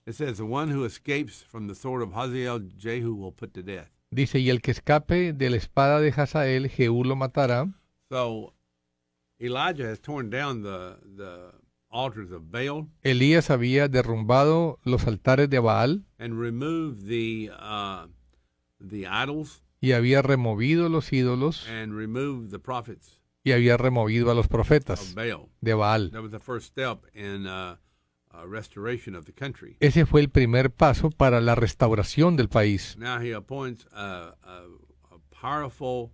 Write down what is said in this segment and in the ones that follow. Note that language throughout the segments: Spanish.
It says, the one who escapes from the sword of Hazael, Jehu will put to death. Dice, y el que escape de la espada de Hazael, Jehú lo matará. So Elijah has torn down the altars of Baal Elías había derrumbado los altares de Baal and removed the idols y había removido los ídolos and removed the prophets y había removido a los of profetas Baal. de Baal. That was the first step in restoration of the country. Ese fue el primer paso para la restauración del país. Now he appoints a powerful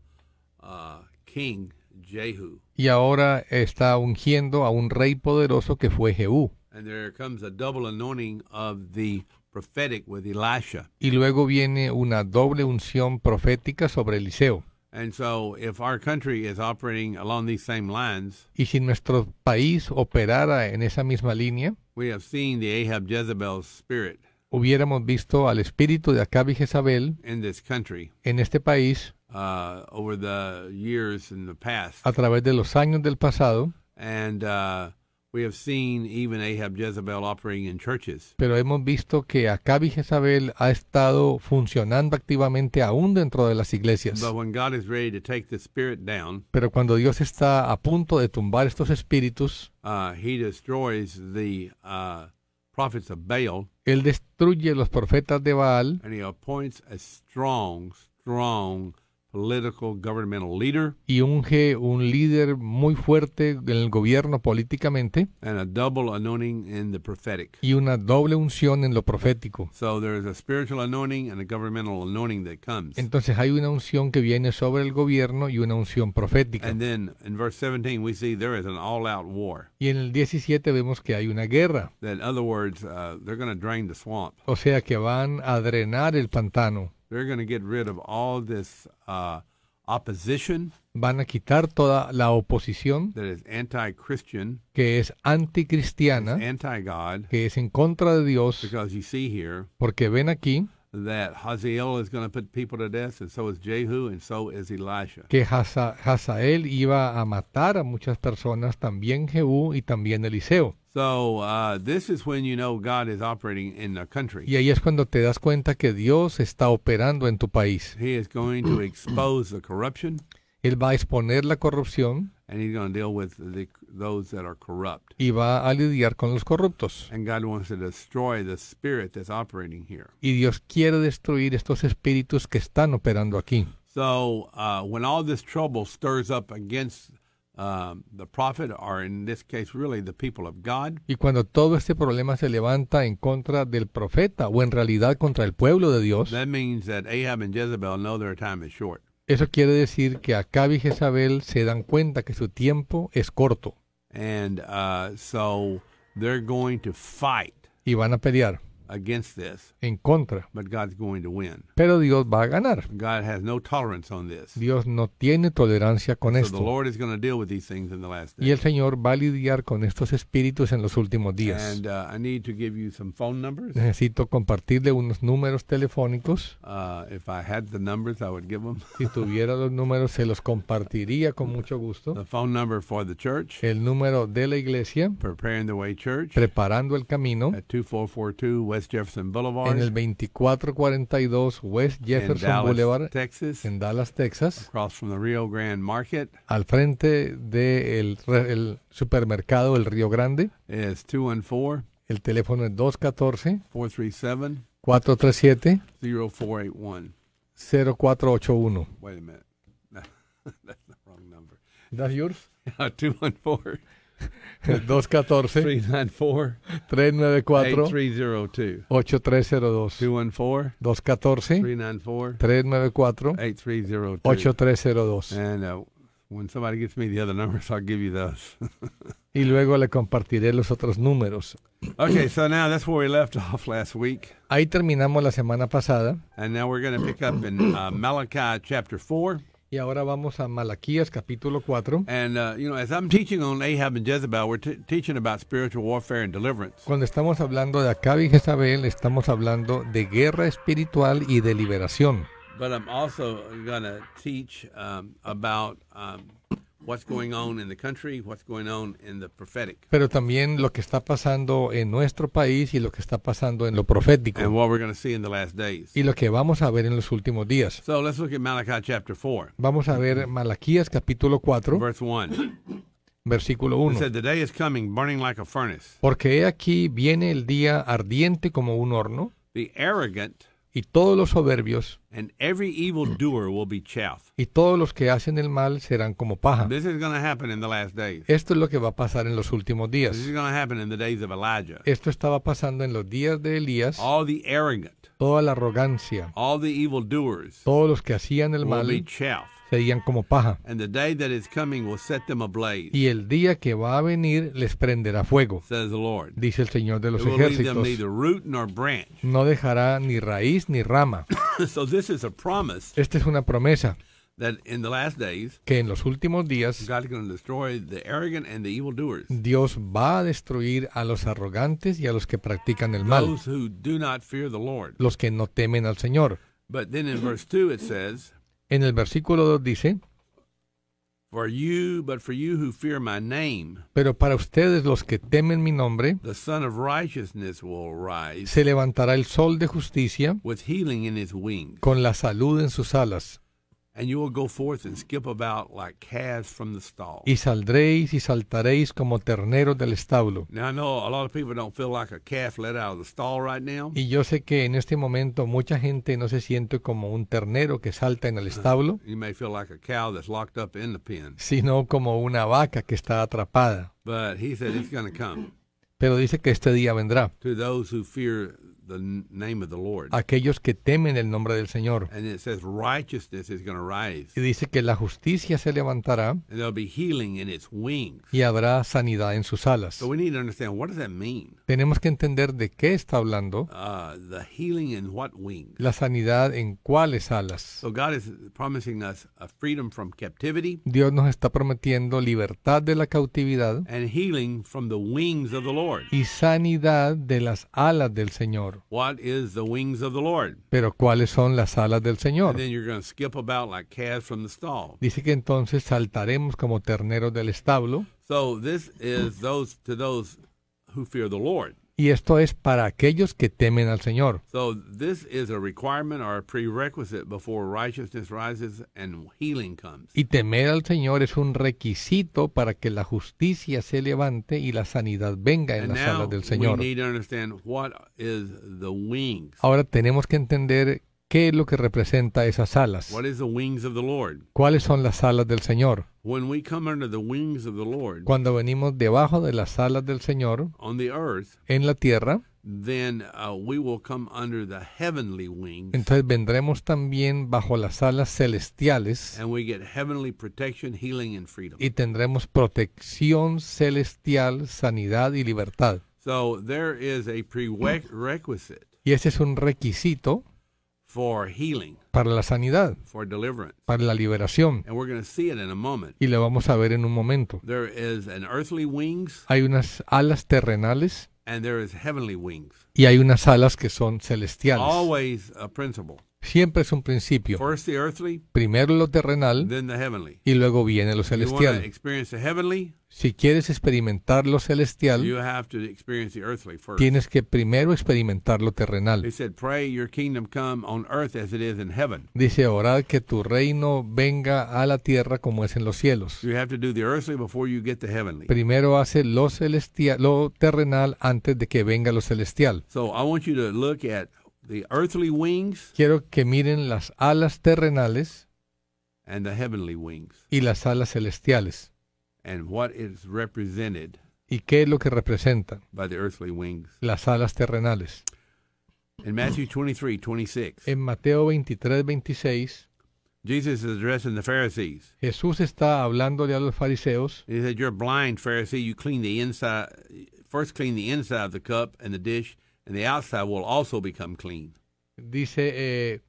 king, Jehu. Y ahora está ungiendo a un rey poderoso que fue Jehú. And there comes a double anointing of the prophetic with Elisha. Y luego viene una doble unción profética sobre Eliseo. And so if our country is operating along these same lines, Y si nuestro país operara en esa misma línea, we have seen the Ahab Jezebel spirit hubiéramos visto al espíritu de Acab y Jezabel in this country en este país over the years in the past. a través de los años del pasado, And we have seen even Ahab Jezebel operating in churches. pero hemos visto que Acab y Jezabel ha estado funcionando activamente aún dentro de las iglesias. But when God is ready to take the spirit down, Pero cuando Dios está a punto de tumbar estos espíritus, he destroys the prophets of Baal, Él destruye los profetas de Baal and he appoints a strong political governmental leader y unge un líder muy fuerte en el gobierno políticamente and a double anointing in the prophetic. y una doble unción en lo profético. So there's a spiritual anointing and a governmental anointing that comes. Entonces hay una unción que viene sobre el gobierno y una unción profética. And then in verse 17 we see there is an all-out war. Y en el 17 vemos que hay una guerra. That in other words, they're going to drain the swamp. O sea que van a drenar el pantano. They're going to get rid of all this opposition Van a quitar toda la oposición that is anti-Christian, que es anticristiana, anti-God, que es en contra de Dios, because you see here porque ven aquí that Hazael is going to put people to death, and so is Jehu, and so is Elisha. que Hazael iba a matar a muchas personas, también Jehú y también Eliseo. So this is when you know God is operating in the country. Y ahí es cuando te das cuenta que Dios está operando en tu país. He is going to expose the corruption, Él va a exponer la corrupción and he's going to deal with those that are corrupt. y va a lidiar con los corruptos. And God wants to destroy the spirit that's operating here. Y Dios quiere destruir estos espíritus que están operando aquí. So when all this trouble stirs up against the prophet, or in this case really the people of God, Y cuando todo este problema se levanta en contra del profeta o en realidad contra el pueblo de Dios, that means that Ahab and Jezebel know their time is short. eso quiere decir que Acab y Jezabel se dan cuenta que su tiempo es corto And so they're going to fight y van a pelear against this, en contra. but God's going to win. Pero Dios va a ganar. God has no tolerance on this. Dios no tiene tolerancia con So the esto. Lord is going to deal with these things in the last Y el days. Señor va a lidiar con estos espíritus en los últimos días. And I need to give you some phone numbers. Necesito compartirle unos números telefónicos. If I had the numbers, I would give them. Si tuviera los números, se los compartiría con mucho gusto. The phone number for the church, El número de la iglesia, Preparing the Way Church, Preparando el Camino, at 2442 West Jefferson Boulevard, en el 2442 West in Jefferson Dallas, Boulevard, Texas, en Dallas, Texas, across from the Rio Grande Market, al frente del el supermercado El Río Grande. is 214 El teléfono es 214-437-0481. 437 0481. Wait a minute. That's the wrong number. ¿That's yours? 214 214 394 394 8302. 8302. 214 214 394 394 8302. 8302. And when somebody gets me the other numbers, I'll give you those. Y luego le compartiré los otros números. Okay, so now that's where we left off last week. Ahí terminamos la semana pasada. And now we're going to pick up in Malachi chapter 4. Y ahora vamos a Malaquías capítulo 4. And, as I'm teaching on Ahab and Jezebel, we're teaching about spiritual warfare and deliverance. Cuando estamos hablando de Acab y Jezabel, estamos hablando de guerra espiritual y de liberación. But I'm also going to teach about what's going on in the country, what's going on in the prophetic, pero también lo que está pasando en nuestro país y lo que está pasando en lo profético and what we're going to see in the last days. y lo que vamos a ver en los últimos días. So let's look at Malachi chapter 4, Vamos a ver Malaquías capítulo 4, verse 1. versículo It 1. said, "The day is coming, burning like a furnace. Porque he aquí viene el día ardiente como un horno, The arrogant y todos los soberbios and every evildoer will be chaff." y todos los que hacen el mal serán como paja. This is going to happen in the last days. Esto es lo que va a pasar en los últimos días. This is going to happen in the days of Elijah. Esto estaba pasando en los días de Elías. All the arrogant, Toda la arrogancia, all the evildoers todos los que hacían el will be mal chaff. serían como paja. And the day that is coming will set them ablaze, Y el día que va a venir les prenderá fuego, says the Lord. dice el Señor de los It will leave them ejércitos. neither root nor branch. No dejará ni raíz ni rama. So this is a promise Esta es una promesa that in the last days, que en los últimos días God is going to destroy the arrogant and the evildoers, Dios va a destruir a los arrogantes y a los que practican el mal, those who do not fear the Lord. los que no temen al Señor. But then in verse 2 it says, En el versículo 2 dice, for you who fear my name, pero para ustedes los que temen mi nombre, the Son of Righteousness will rise se levantará el sol de justicia with healing in his wings, con la salud en sus alas. and you will go forth and skip about like calves from the stall. Y saldréis y saltaréis como terneros del establo. Now I know a lot of people don't feel like a calf let out of the stall right now. Y yo sé que en este momento mucha gente no se siente como un ternero que salta en el establo, You may feel like a cow that's locked up in the pen. sino como una vaca que está atrapada. But he said it's going to come Pero dice que este día vendrá. to those who fear the name of the Lord. Aquellos que temen el nombre del Señor. And it says righteousness is going to rise. Y dice que la justicia se levantará And there'll be healing in its wings. y habrá sanidad en sus alas. So we need to understand, what does that mean? Tenemos que entender de qué está hablando. The healing in what wings? La sanidad en cuáles alas. So God is promising us a freedom from captivity Dios nos está prometiendo libertad de la cautividad and healing from the wings of the Lord. y sanidad de las alas del Señor. What is the wings of the Lord? Pero ¿cuáles son las alas del Señor? And then you're going to skip about like calves from the stall. Dice que entonces saltaremos como terneros del establo. So this is to those who fear the Lord. Y esto es para aquellos que temen al Señor. So this is a requirement or a prerequisite before righteousness rises and healing comes. Y temer al Señor es un requisito para que la justicia se levante y la sanidad venga en And las now alas del we Señor. need to understand what is the wings. Ahora tenemos que entender qué es lo que representa esas alas. What is the wings of the Lord? ¿Cuáles son las alas del Señor? When we come under the wings of the Lord Cuando venimos debajo de las alas del Señor on the earth, en la tierra, then we will come under the heavenly wings, entonces vendremos también bajo las alas celestiales and we get heavenly protection, healing, and freedom. y tendremos protección celestial, sanidad y libertad. So there is a prerequisite Y ese es un requisito for healing, para la sanidad, for deliverance, para la liberación. and we're going to see it in a moment. Y lo vamos a ver en un momento. There is an earthly wings, Hay unas alas terrenales and there is heavenly wings. y hay unas alas que son celestiales. Always a principle. Siempre es un principio. First the earthly, Primero lo terrenal then the heavenly. y luego viene lo You want to celestial. experience the heavenly, Si quieres experimentar lo celestial, you have to experience the earthly first. tienes que primero experimentar lo terrenal. He said, pray your kingdom come on earth as it is in heaven. Dice, orad que tu reino venga a la tierra como es en los cielos. You have to do the earthly before you get the heavenly. Primero hace lo celestial, lo terrenal antes de que venga lo celestial. So I want you to look at the earthly wings Quiero que miren las alas terrenales and the heavenly wings y las alas celestiales. and what is represented ¿Y qué es lo que representan by the earthly wings. las alas terrenales? In Matthew 23:26, En Mateo 23, 26, Jesus is addressing the Pharisees. Jesús está hablándole a los fariseos. He said, you're blind, Pharisee. You clean the inside, first clean the inside of the cup and the dish, and the outside will also become clean. Dice,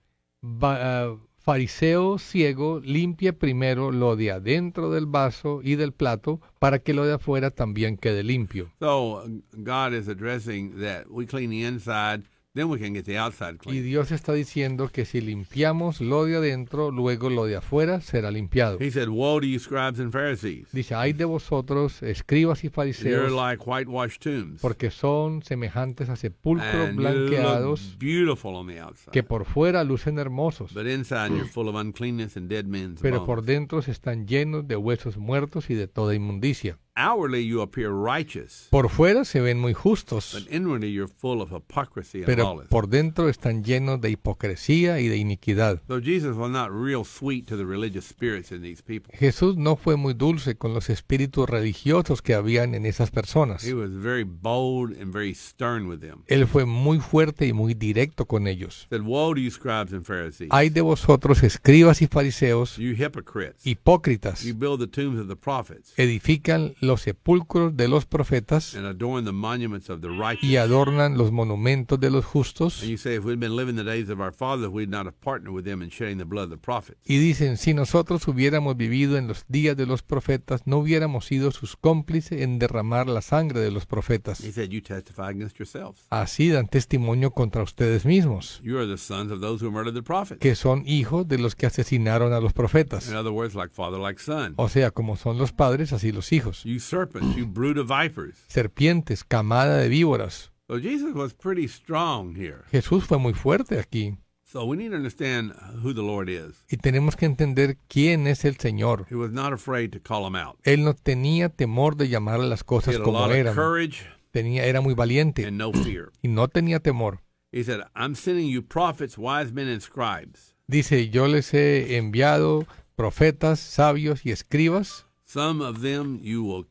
fariseo ciego, limpia primero lo de adentro del vaso y del plato para que lo de afuera también quede limpio. So God is addressing that we clean the inside then we can get the outside Y clean. Dios está diciendo que si limpiamos lo de adentro, luego lo de afuera será limpiado. He said, "Woe to you, scribes and Pharisees! Dice, ay de vosotros, escribas y You're fariseos, like whitewashed tombs, porque son semejantes a sepulcros and you blanqueados, look beautiful on the outside, que por fuera lucen hermosos, but inside you're full of uncleanness and dead men's pero por bones. dentro están llenos de huesos muertos y de toda inmundicia. Outwardly you appear righteous, Por fuera se ven muy justos, but inwardly you're full of hypocrisy and pero lawlessness." por dentro están llenos de hipocresía y de iniquidad. So Jesus was not real sweet to the religious spirits in these people. Jesús no fue muy dulce con los espíritus religiosos que habían en esas personas. He was very bold and very stern with them. Él fue muy fuerte y muy directo con ellos. He said, "Woe to you, scribes and Pharisees, Ay de vosotros, escribas y fariseos, you hypocrites! hipócritas, You build the tombs of the prophets edifican los sepulcros de los profetas and adorn the monuments of the righteous. y adornan los monumentos de los justos. And you say, if we'd been living the days of our fathers, we'd not have partnered with them in shedding the blood of the prophets." Y dicen, si nosotros hubiéramos vivido en los días de los profetas, no hubiéramos sido sus cómplices en derramar la sangre de los profetas. He said, "You testify against yourselves. Así dan testimonio contra ustedes mismos, You are the sons of those who murdered the prophets." que son hijos de los que asesinaron a los profetas. In other words, like father, like son. O sea, como son los padres, así los hijos. You serpents, you brood of vipers. Serpientes, camada de víboras. So Jesus was pretty strong here. Jesús fue muy fuerte aquí. So we need to understand who the Lord is. Y tenemos que entender quién es el Señor. He was not afraid to call them out. Él no tenía temor de llamar a las He cosas had a como lot of eran. courage Era muy valiente and no fear. y no tenía temor. He said, "I'm sending you prophets, wise men, and scribes. Dice, yo les he enviado profetas, sabios y escribas. Some of them you will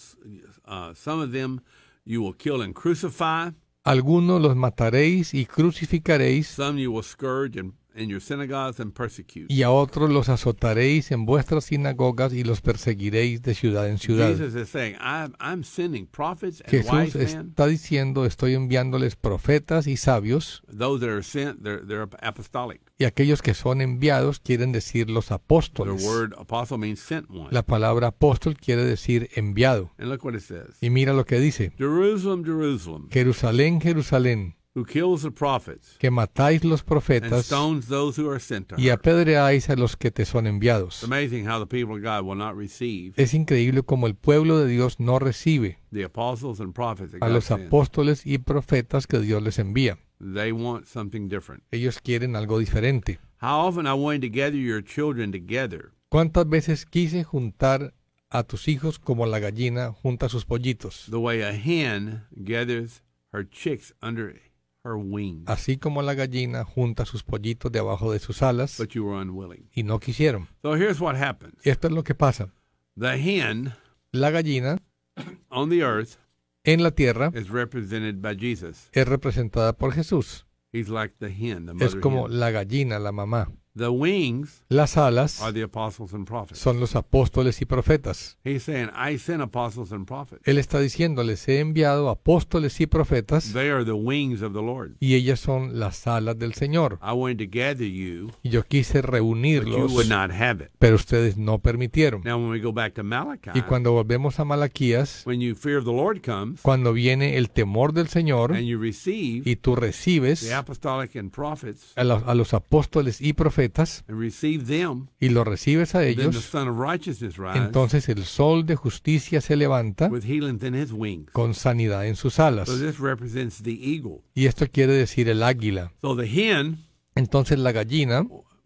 kill and crucify. Algunos los mataréis y crucificaréis, Some you will scourge in your synagogues and persecute." y a otros los azotaréis en vuestras sinagogas y los perseguiréis de ciudad en ciudad. Jesus is saying, I'm sending prophets and Jesús wise men. está diciendo, estoy enviándoles profetas y sabios, Those that are sent, they're apostolic. y aquellos que son enviados quieren decir los The apóstoles. word apostle means sent one. La palabra apóstol quiere decir enviado. And look what it says. Y mira lo que dice, Jerusalem, Jerusalem, Jerusalén, Jerusalén, who kills the prophets que matáis los and profetas stones those who are sent to y her. apedreáis a los que te son It's enviados. amazing how the people of God will not receive Es increíble como el pueblo de Dios no recibe the apostles and prophets that a God los sends. apóstoles y profetas que Dios les envía. They want something different. Ellos quieren algo diferente. How often I wanted to gather your children together, ¿Cuántas veces quise juntar a tus hijos como la gallina junta sus pollitos? the way a hen gathers her chicks under her wings, Así como la gallina junta sus pollitos debajo de sus alas, but you were unwilling. y no quisieron. So here's what happens. Esto es lo que pasa. The hen La gallina on the earth en la tierra is represented by Jesus. es representada por Jesús. He's like the hen, the Es mother como hen. la gallina, la mamá. The wings Las alas are the apostles and prophets. son los apóstoles y profetas. He's saying, I sent apostles and prophets. Él está diciendo, les he enviado apóstoles y profetas, They are the wings of the Lord. y ellas son las alas del Señor. I wanted to gather you, Y yo quise but you reunirlos, would not have it. pero ustedes no permitieron. Now, when we go back to Malachi, Y cuando volvemos a Malaquías, when you fear of the Lord comes cuando viene el temor del Señor and you receive y tú recibes the apostolic and prophets a los apóstoles y profetas and receive them, y los recibes a then the ellos, Son of Righteousness rises entonces el sol de justicia se levanta with healing in his wings. con sanidad en sus alas. So this represents the eagle. Y esto quiere decir el águila. So the hen Entonces la gallina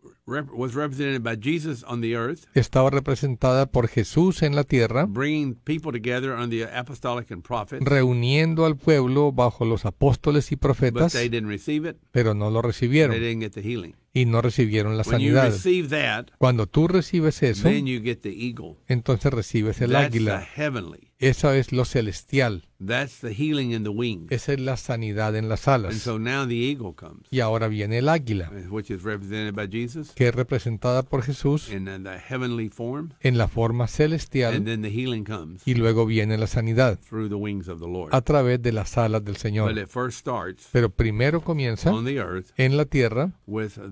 was represented by Jesus on the earth, estaba representada por Jesús en la tierra, bringing people together on the apostolic and prophets, reuniendo al pueblo bajo los apóstoles y but profetas, they didn't receive it. pero no lo They recibieron didn't get the healing. y no recibieron la When you sanidad. receive that, Cuando tú recibes eso, then you get the eagle. entonces recibes el That's the águila. heavenly. Eso es lo celestial. That's the healing in the wings. Esa es la sanidad en las And alas. so now the eagle comes, Y ahora viene el águila, which is represented by Jesus que es representada por Jesús in the heavenly form, en la forma and celestial, then the healing comes y luego viene la sanidad through the wings of the Lord. a través de las alas del But Señor. it first starts Pero primero comienza on the earth en la tierra with the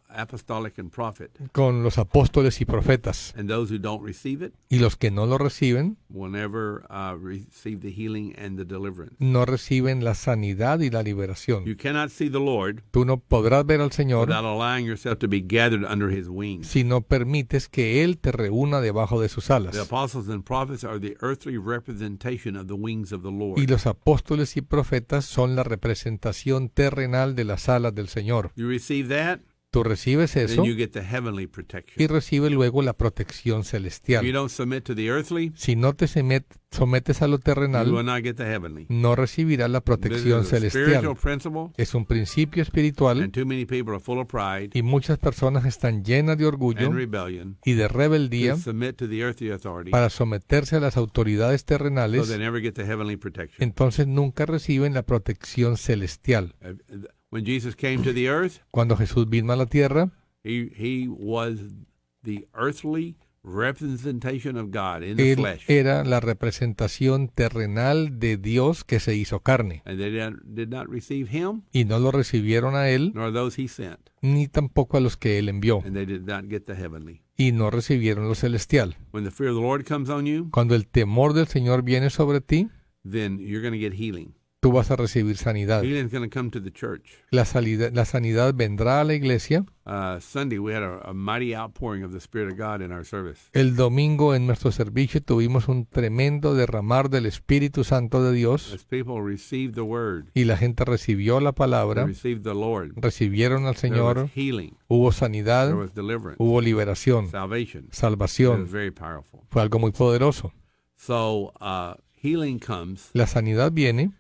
apostolic and prophet. con los apóstoles y profetas. And those who don't receive it Y los que no lo reciben, will never receive the healing and the deliverance. no reciben la sanidad y la liberación. You cannot see the Lord Tú no podrás ver al Señor without allowing yourself to be gathered under his wings. si no permites que Él te reúna debajo de sus The alas. apostles and prophets are the earthly representation of the wings of the Lord. Y los apóstoles y profetas son la representación terrenal de las alas del Señor. You receive that, Tú recibes eso then you get the heavenly y protection. recibes luego la protección If you celestial. don't submit to the earthly, Si no te sometes a lo you will terrenal, not get the heavenly. no recibirás la This protección is a spiritual celestial. principle, Es un principio espiritual and too many people are full of pride y muchas personas están llenas de orgullo and rebellion y de rebeldía to submit to the earthly authority, para someterse a las autoridades so terrenales. they never get the heavenly protection. Entonces nunca reciben la protección celestial. When Jesus came to the earth, Cuando Jesús vino a la tierra, he was the earthly representation of God in the Él flesh. era la representación terrenal de Dios que se hizo carne. And they did not receive him, Y no lo recibieron a Él, nor those he sent. ni tampoco a los que Él envió. And they did not get the heavenly. Y no recibieron lo celestial. When the fear of the Lord comes on you, Cuando el temor del Señor viene sobre ti, then you're going to get healing. tú vas a recibir sanidad. Healing is going to come to the church. La sanidad vendrá a la iglesia. Sunday, we had a mighty outpouring of the Spirit of God in our service. El domingo en nuestro servicio tuvimos un tremendo derramar del Espíritu Santo de Dios As people received the word, y la gente recibió la they palabra, received the Lord. recibieron al There Señor, was healing, hubo sanidad, there was deliverance, hubo liberación, salvation. It was salvación. very powerful. Fue algo muy poderoso. So healing comes La sanidad viene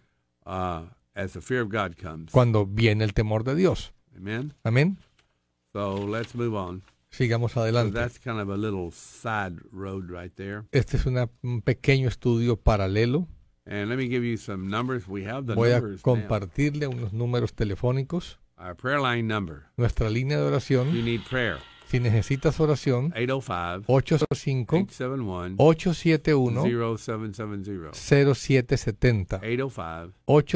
as the fear of God comes. cuando viene el temor de Dios. Amen. Amén. So let's move on. Sigamos So adelante. that's kind of a little side road right there. Este es un pequeño estudio paralelo. And let me give you some numbers. We have the Voy a numbers now. compartirle unos números telefónicos. Our prayer line number. Nuestra línea de If you oración, need prayer, si necesitas oración, 805 805 871 871 0770. 0770.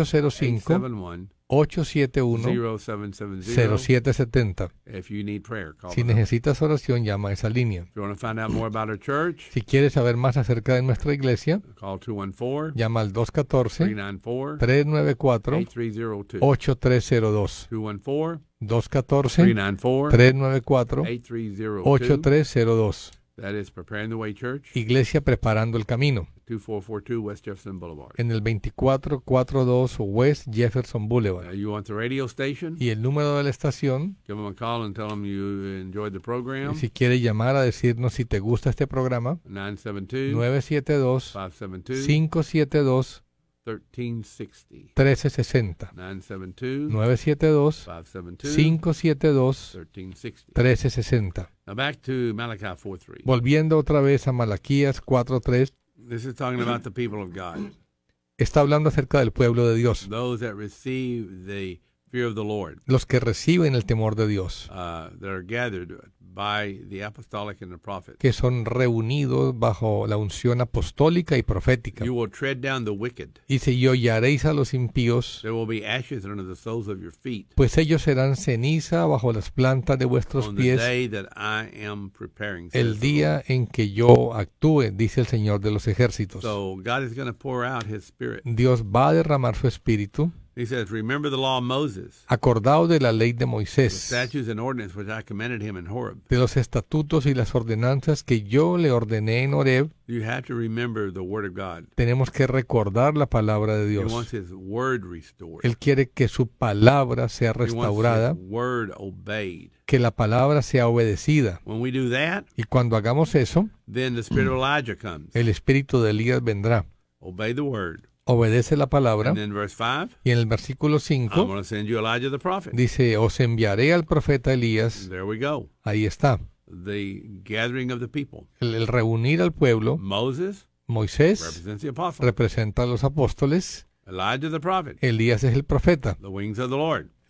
805 805 871 871 0770. 0770. If you need prayer, call Si the number. necesitas oración, llama a esa línea. If you want to find out more about our church, Si quieres saber más acerca de nuestra iglesia, call 214 llama al 214 394 394 8302. 8302. 214 214 394 394 8302. 8302. That is Preparing the Way Church, Iglesia Preparando el Camino, 2442 West Jefferson Boulevard. en el 2442 West Jefferson Boulevard. You want the radio station? Y el número de la estación, Give them a call and tell them you enjoyed the program. si quiere llamar a decirnos si te gusta este programa, 972 972 572 572 1360. 1360. 972 972 572 572 1360. 1360. Now back to Malachi 4:3. Volviendo otra vez a Malaquías 4:3, This is talking about the people of God, está hablando acerca del pueblo de Dios, those that receive the fear of the Lord, los que reciben el temor de Dios, that are gathered by the apostolic and the prophet. que son reunidos bajo la unción apostólica y profética. You will tread down the wicked. Dice, y hollaréis a los impíos, There will be ashes under the soles of your feet pues ellos serán ceniza bajo las plantas de vuestros on the pies day that I am preparing. says el the día Lord. en que yo actúe, dice el Señor de los ejércitos. So God is going to pour out His Spirit. Dios va a derramar su espíritu. He says, "Remember the law of Moses, Acordado de la ley de the Moisés, statutes and ordinances which I commanded him in Horeb." de los estatutos y las ordenanzas que yo le ordené en Horeb. You have to remember the Word of God. Tenemos que recordar la palabra de He Dios. wants His Word restored. Él quiere que su palabra sea He wants restaurada, His Word obeyed. que la palabra sea obedecida. When we do that, Y cuando hagamos eso, then the Spirit of Elijah comes. el espíritu de Elías vendrá. Obey the Word. Obedece la palabra. And then verse 5, Y en el versículo I'm 5 going to send you Elijah the prophet. dice, os enviaré al profeta Elías. There we go. Ahí está. The gathering of the people. El reunir al pueblo. Moses Moisés represents the apostle. representa a los apóstoles. Elijah the prophet, Elías es el profeta, the wings of the Lord.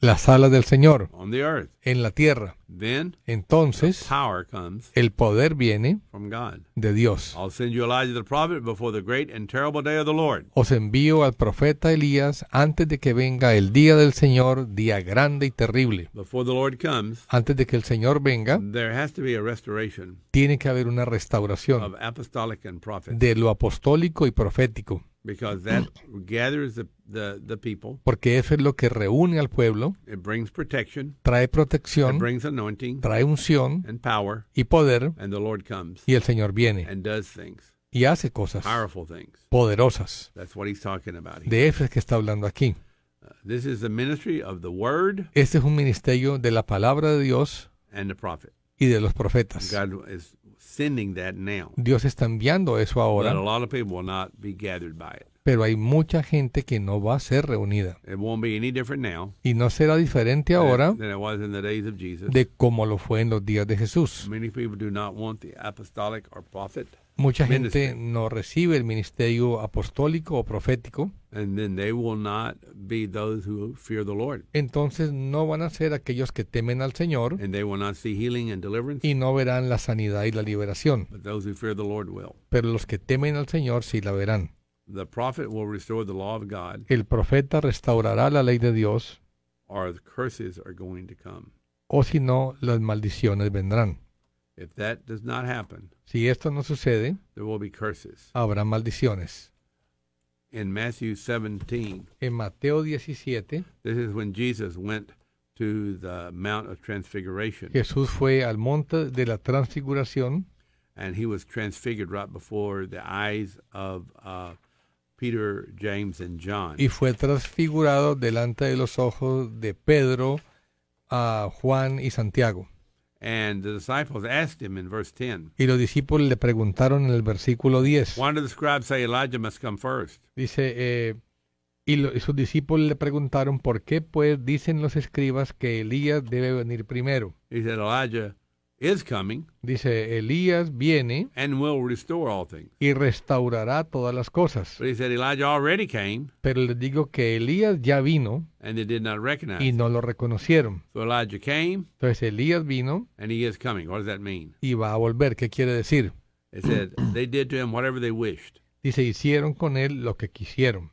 las alas del Señor on the earth. en la tierra. Then Entonces power comes el poder viene from God. de Dios. I'll send you Elijah the prophet before the great and terrible day of the Lord. Os envío al profeta Elías antes de que venga el día del Señor, día grande y terrible. Before the Lord comes, Antes de que el Señor venga, there has to be a restoration tiene que haber una restauración of apostolic and prophet, de lo apostólico y profético, because that gathers the people. porque eso es lo que reúne al pueblo, It brings protection. trae It protección, brings anointing trae unción and power. y poder, And the Lord comes y el Señor viene and does things, y hace cosas powerful things. poderosas. That's what he's talking about here. De eso es que está hablando aquí. This is the ministry of the word Este es un ministerio de la palabra de Dios and the prophet. y de los profetas. God is sending that now. Dios está enviando eso But a ahora, lot of people will not be gathered by it. pero hay mucha gente que no va a ser reunida. It won't be any different now Y no será diferente ahora than it was in the days of Jesus. de como lo fue en los días de Jesús. Many people do not want the apostolic or prophet, Mucha gente ministry. no recibe el ministerio apostólico o profético, and then they will not be those who fear the Lord, entonces no van a ser aquellos que temen al Señor and they will not see healing and deliverance, y no verán la sanidad y la liberación, but those who fear the Lord will. pero los que temen al Señor sí la verán. The prophet will restore the law of God, El profeta restaurará la ley de Dios, or the curses are going to come. o si no, las maldiciones vendrán. If that does not happen, Si esto no sucede, there will be curses. habrá maldiciones. In Matthew 17, En Mateo 17, this is when Jesus went to the Mount of Transfiguration, Jesús fue al monte de la transfiguración and he was transfigured right before the eyes of Peter, James, and John. y fue transfigurado delante de los ojos de Pedro, Juan y Santiago. And the disciples asked him in verse 10, Y los discípulos le preguntaron en el versículo 10. why do the scribes say Elijah must come first? Dice, y sus discípulos le preguntaron, ¿por qué pues dicen los escribas que Elías debe venir primero? He said, Elijah is coming Dice, Elías viene and will restore all things. y restaurará todas las cosas. But he said, Elijah already came, Pero les digo que Elías ya vino and they did not recognize y him. no lo reconocieron. So Elijah came, Entonces Elías vino and he is coming. What does that mean? y va a volver. ¿Qué quiere decir? It said, they did to him whatever they wished. Dice, hicieron con él lo que quisieron.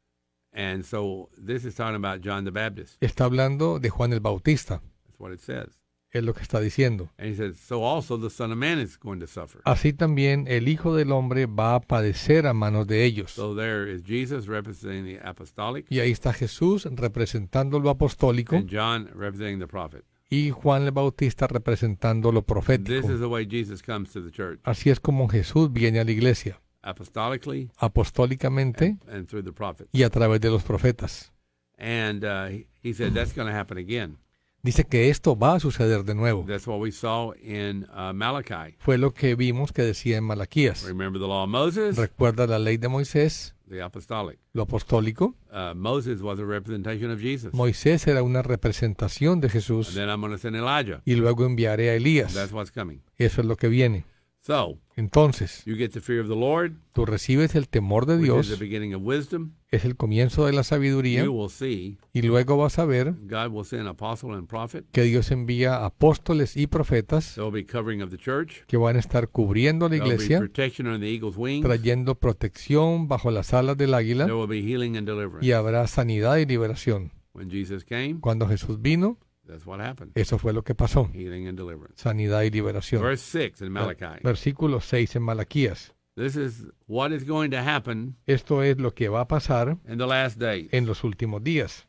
And so this is talking about John the Baptist. Está hablando de Juan el Bautista. That's what it says. Es lo que está diciendo. And he said, so also the Son of Man is going to suffer. Así también el Hijo del Hombre va a padecer a manos de ellos. So there is Jesus representing the apostolic, Y ahí está Jesús representando lo apostólico and John representing the prophet. y Juan el Bautista representando lo This profético. is the way Jesus comes to the church, Así es como Jesús viene a la iglesia, apostolically apostólicamente and through the prophet. y a través de los profetas. And he said that's going to happen again. Dice que esto va a suceder de nuevo. That's what we saw in Malachi. Fue lo que vimos que decía en Malaquías. Remember the law of Moses, Recuerda la ley de Moisés, the apostolic. lo apostólico. Moses was a representation of Jesus. Moisés era una representación de And Jesús then I'm going to send Elijah. y luego enviaré a Elías. That's what's coming. Eso es lo que viene. So Entonces, you get the fear of the Lord, tú recibes el temor de which is the Dios, beginning of wisdom. es el comienzo de la sabiduría, You will see y luego vas a ver God will send apostle and prophet. que Dios envía apóstoles y profetas There will be covering of the church. que van a estar cubriendo la There will be iglesia, protection under the eagle's wings. trayendo protección bajo las alas del águila, There will be healing and y deliverance. habrá sanidad y liberación. When Jesus came, Cuando Jesús vino, that's what happened. eso fue lo que pasó, Healing and deliverance. sanidad y liberación. Verse 6 in Malachi. Versículo 6 en Malaquías. This is what is going to happen Esto es lo que va a pasar in the last days. en los últimos días.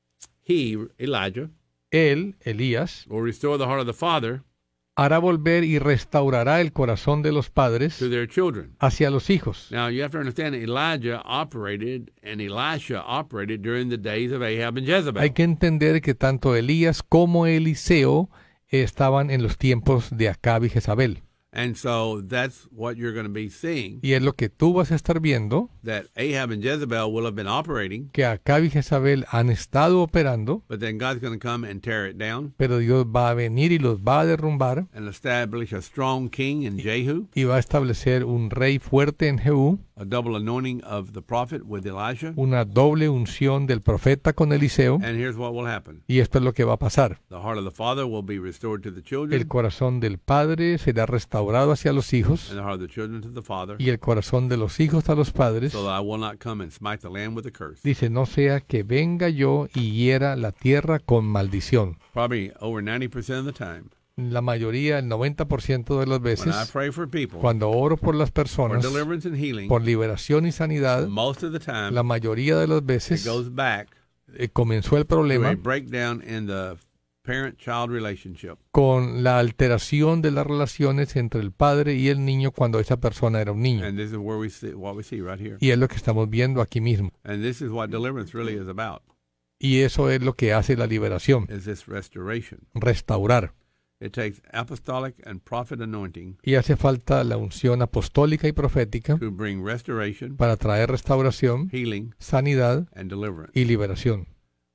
He, Elijah, Él, Elías, will restore the heart of the father hará volver y restaurará el corazón de los padres to their children. hacia los hijos. Now, you have to understand Elijah operated and Elisha operated during the days of Ahab and Jezebel. Hay que entender que tanto Elías como Eliseo estaban en los tiempos de Acab y Jezabel. And so that's what you're going to be seeing, Y es lo que tú vas a estar viendo, that Ahab and Jezebel will have been operating, que Acab y Jezabel han estado operando, but then God's going to come and tear it down pero Dios va a venir y los va a derrumbar and establish a strong king in Jehu, y va a establecer un rey fuerte en Jehú, a double anointing of the prophet with Elijah. una doble unción del profeta con Eliseo, And here's what will happen. y esto es lo que va a pasar. The heart of the father will be restored to the El children, corazón del padre será restaurado hacia los hijos, and the heart of the children to the father, y el corazón de los hijos a los padres. so that I will not come and smite the land with a curse. Dice, no sea que venga yo y hiera la tierra con maldición. Probably over 90% of the time, La mayoría, el 90% de las when I veces, pray for people cuando oro por las for personas, deliverance and healing, por liberación y sanidad, most of the time la mayoría de las it veces goes back comenzó el to a problema breakdown in the parent-child relationship. con la alteración de las relaciones entre el padre y el niño cuando esa persona era un niño. And this is where we see what we see right here. Y es lo que estamos viendo aquí mismo. And this is what deliverance really is about, Y eso es lo que hace la liberación, is this restoration. restaurar. It takes apostolic and prophet anointing Y hace falta la unción apostólica y profética to bring restoration, para traer restauración, healing, sanidad and deliverance. y liberación.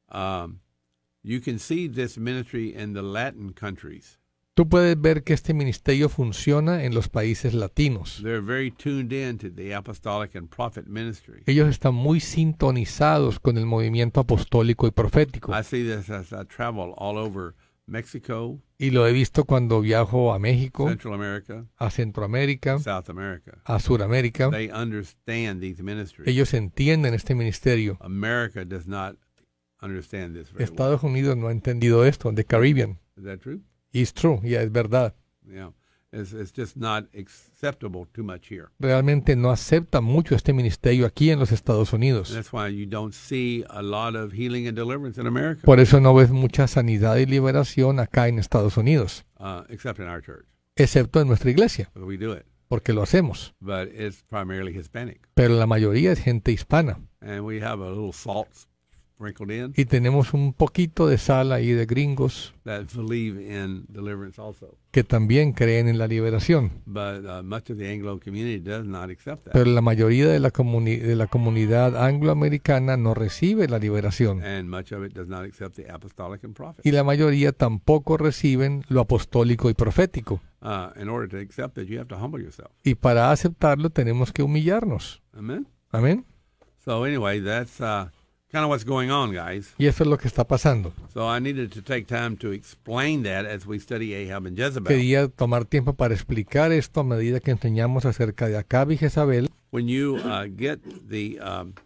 You can see this ministry in the Latin countries. Tú puedes ver que este ministerio funciona en los países latinos. They're very tuned in to the apostolic and prophet ministry. Ellos están muy sintonizados con el movimiento apostólico y profético. I see this as I travel all over Mexico, Y lo he visto cuando viajo a México, Central America, a Centroamérica, South America. a Suramérica. They understand these ministries. Ellos entienden este ministerio. America does not understand this very well. Estados Unidos no ha entendido esto, de Caribbean. Is that true? It's true, ya es verdad. Yeah. It's just not acceptable too much here. Realmente no acepta mucho este ministerio aquí en los Estados And Unidos. that's why you don't see a lot of healing and deliverance in America, Por eso no ves mucha sanidad y liberación acá en Estados Unidos, except in our church, excepto en nuestra iglesia, because we do it. porque lo hacemos. But it's primarily Hispanic. Pero la mayoría es gente hispana. And we have a little salt sprinkled in Y tenemos un poquito de sal ahí de gringos that believe in deliverance also. que también creen en la liberación. But much of the Anglo community does not accept that. Pero la mayoría de la comunidad angloamericana no recibe la liberación. And much of it does not accept the apostolic and prophet. Y la mayoría tampoco reciben lo apostólico y profético. In order to accept it, you have to humble yourself. Y para aceptarlo tenemos que humillarnos. Amen? Amén. So anyway, that's kind of what's going on, guys. Y eso es lo que está pasando. So I needed to take time to explain that as we study Ahab and Jezebel. Quería tomar tiempo para explicar esto a medida que enseñamos acerca de Acab y Jezabel. When you get the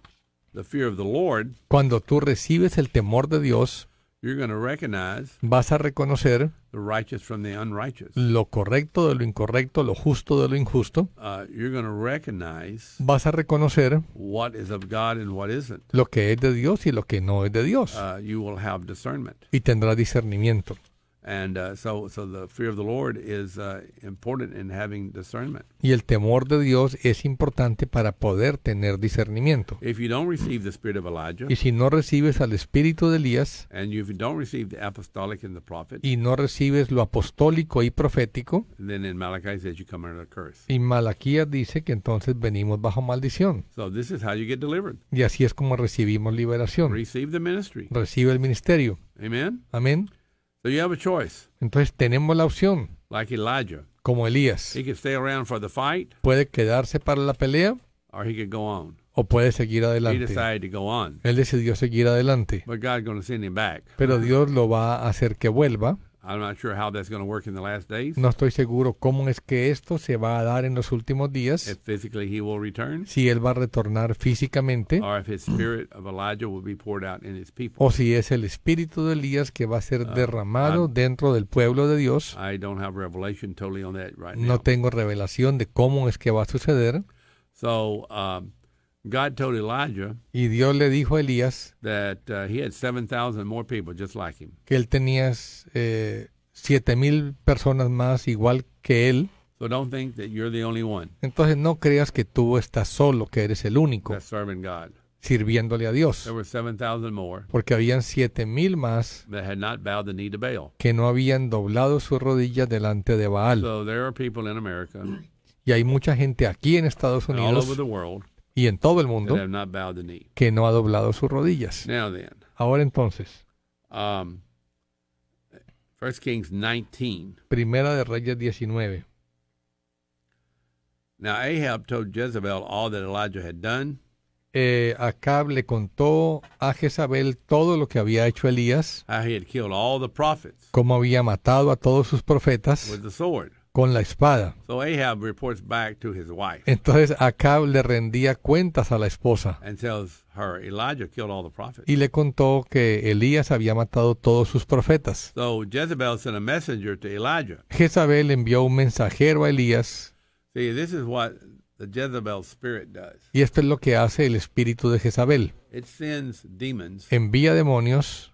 fear of the Lord, Cuando tú recibes el temor de Dios, you're going to recognize vas a reconocer the righteous from the unrighteous. lo correcto de lo incorrecto, lo justo de lo injusto. You're going to recognize Vas a reconocer what is of God and what isn't. lo que es de Dios y lo que no es de Dios. You will have discernment. Y tendrás discernimiento. And so the fear of the Lord is important in having discernment. Y el temor de Dios es importante para poder tener discernimiento. If you don't receive the spirit of Elijah, Y si no recibes al espíritu de Elías and if you don't receive the apostolic and the prophet, y no recibes lo apostólico y profético, then in Malachi says you come under a curse. y Malaquías dice que entonces venimos bajo maldición. So this is how you get delivered. Y así es como recibimos liberación. Receive the ministry. Recibe el ministerio. Amen? Amén. So you have a choice. Entonces tenemos la opción, Like Elijah. como Elías. He could stay around for the fight, Puede quedarse para la pelea or he could go on. o puede seguir He adelante. decided to go on. Él decidió seguir adelante. But God's going to send him back. Pero Dios lo va a hacer que vuelva. I'm not sure how that's going to work in the last days. No estoy seguro cómo es que esto se va a dar en los últimos días. If physically he will return, Si Él va a retornar físicamente or if his spirit of Elijah will be poured out in his people. o si es el espíritu de Elías que va a ser derramado dentro del pueblo de Dios. I don't have revelation totally on that right now. No tengo revelación de cómo es que va a suceder. So God told Elijah Y Dios le dijo a Elías that he had 7,000 more people just like him. que él tenía 7,000 personas más igual que él. So don't think that you're the only one Entonces no creas que tú estás solo, que eres el único that's serving God. sirviéndole a Dios. There were 7,000 more Porque habían 7,000 más that had not bowed the knee to Baal. que no habían doblado sus rodillas delante de Baal. So there are people in America Y hay mucha gente aquí en Estados and all over Unidos the world y en todo el that mundo have not bowed the knee. que no ha doblado sus rodillas. Now then, Ahora entonces, 1 Kings 19. Primera de Reyes 19. Now Ahab told Jezebel all that Elijah had done, Acab le contó a Jezabel todo lo que había hecho Elías, how he had killed all the prophets cómo había matado a todos sus profetas with the sword. con la espada. So Ahab reports back to his wife Entonces Acab le rendía cuentas a la esposa and tells her Elijah killed all the prophets. y le contó que Elías había matado todos sus profetas. So Jezebel sent a messenger to Elijah. Jezabel envió un mensajero a Elías, See, this is what the Jezebel spirit does. y esto es lo que hace el espíritu de Jezabel. It sends demons Envía demonios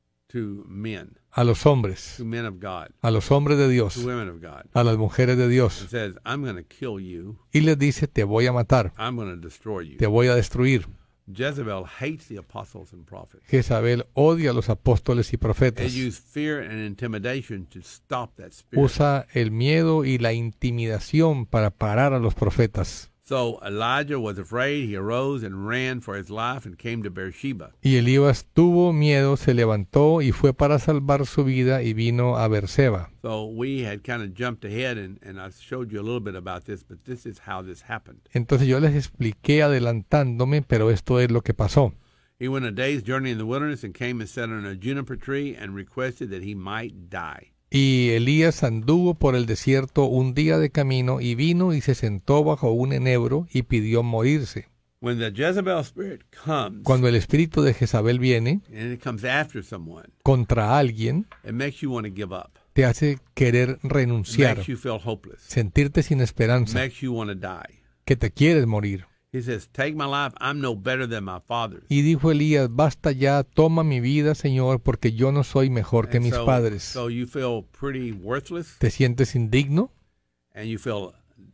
to men, a los hombres, to men of God, a los hombres de Dios, to women of God, a las mujeres de and Dios, says, I'm going to kill you. y les dice, te voy a matar, I'm going to destroy you. te voy a destruir. Jezebel hates the apostles and prophets. Jezabel odia a los apóstoles y They profetas. use fear and intimidation to stop that spirit. Usa el miedo y la intimidación para parar a los profetas. So Elijah was afraid. He arose and ran for his life and came to Beersheba. Y Elías tuvo miedo, se levantó y fue para salvar su vida y vino a Berseba. So we had kind of jumped ahead, and I showed you a little bit about this, but this is how this happened. Entonces yo les expliqué adelantándome, pero esto es lo que pasó. He went a day's journey in the wilderness and came and sat on a juniper tree and requested that he might die. Y Elías anduvo por el desierto un día de camino y vino y se sentó bajo un enebro y pidió morirse. When the Jezebel spirit comes, Cuando el espíritu de Jezabel viene and it comes after someone, contra alguien, it makes you want to give up. te hace querer It renunciar, makes you feel hopeless. sentirte sin It esperanza, makes you want to die. que te quieres morir. He says, take my life. I'm no better than my father's. Y dijo Elías, basta ya, toma mi vida, Señor, porque yo no soy mejor que And mis so, padres. so you feel pretty worthless, ¿Te sientes indigno, and you feel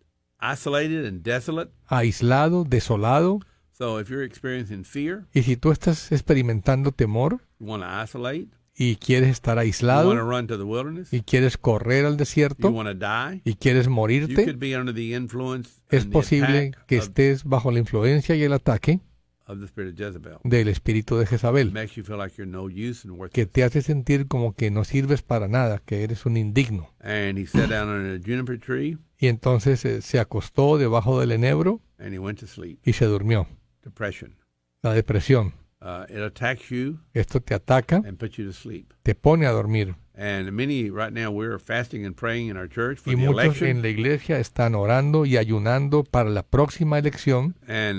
isolated and desolate. aislado, desolado? So if you're experiencing fear, Y si tú estás experimentando temor you want to isolate, y quieres estar you want to aislado run to the wilderness, y quieres correr al you desierto want to die, y quieres you morirte, could be under the influence es and the posible attack que of estés bajo la influencia y el ataque the spirit of Jezebel. del espíritu de It Jezabel, makes you feel like you're no use and que worthless. te hace sentir como que no sirves para nada, que eres un indigno. And he sat down under a juniper tree, Y entonces se acostó debajo del enebro and he went to sleep. y se durmió. Depression. La depresión, It attacks you esto te ataca, and puts you to sleep. te pone a dormir. And many right now we're fasting and praying in our church for Y the muchos election. en la iglesia están orando y ayunando para la próxima elección, And